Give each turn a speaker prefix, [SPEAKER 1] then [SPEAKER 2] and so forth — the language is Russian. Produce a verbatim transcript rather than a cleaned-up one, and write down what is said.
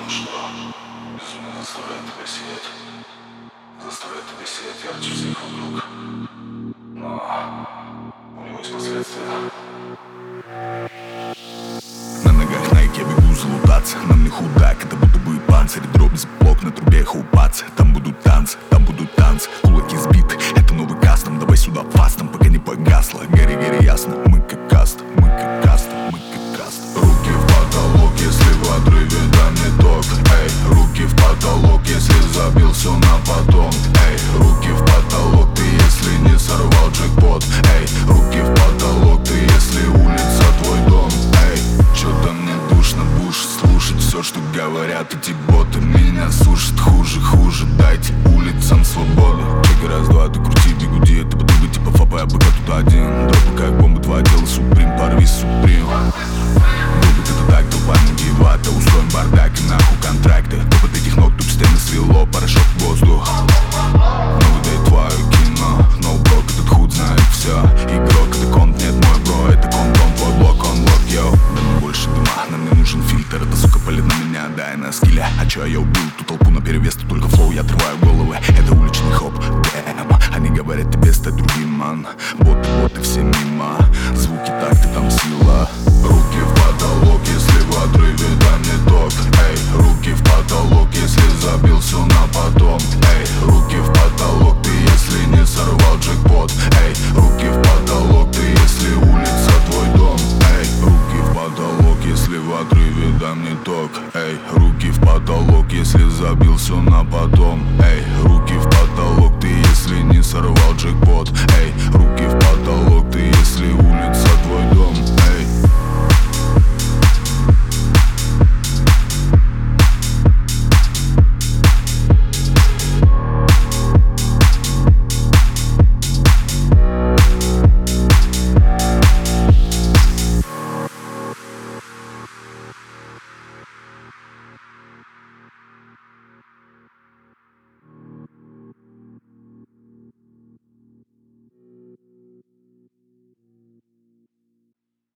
[SPEAKER 1] что безумие заставляет тебя сиять, заставляет тебя сиять ярче всех вокруг. Но у него есть последствия.
[SPEAKER 2] На ногах Nike я бегу залутаться. На мне худак, это будто бы панцирь. Дробь блок на трубе хаупаться. Там будут танцы, там будут танцы. Кулаки сбиты, это новый кастом. Давай сюда фастом, пока не погасло. Гори, гори ясно, мы как каст, мы как каст, мы как каст. Руки в потолок, если в отрыве, дай мне ток. Эй, руки в потолок, если забил все на потом. Эй, руки в потолок, ты если не сорвал джекпот. Эй, руки в потолок, ты если улица твой дом. Эй, чё-то мне душно, будешь слушать все, что говорят эти боты. Меня сушит хуже, хуже, дайте улицам свободу. Чек, раз, два, ты крути, бегуди, это подруга типа фапа, я быка тут один. Дропы как бомбы, два тела, суприм, порви суприм. Был бы это так, толпа не девата. Устроим бардак и нахуй контракты. Топот этих ног, тут стены свело, порошок в воздух. Ну выдай твое кино, ноу-брок, этот худ знает все. Игрок, это конт, нет мой бро, это конт, он твой блок, он лок, йоу. Да мне больше дыма, нам не нужен фильтр, это сука палит на меня, дай на скилле. А чё я убил ту толпу на перевес, тут только флоу, я отрываю головы. Это уличный хоп, дэм. Они говорят тебе стать другим, ман. Боты, боты, все мимо. Звуки, такты, там сила. Руки в потолок, если в отрыве, дай мне ток. Эй, руки в потолок, если забил все на потом. Эй, руки в потолок, ты если не сорвал джекпот. Эй, руки в потолок, ты если улица твой дом. Эй, руки в потолок, если в отрыве, дай мне ток. Эй, руки в потолок, если забил все на потом. Эй, руки в потолок, ты если не сорвал джекпот. Эй, руки в потолок, ты если улица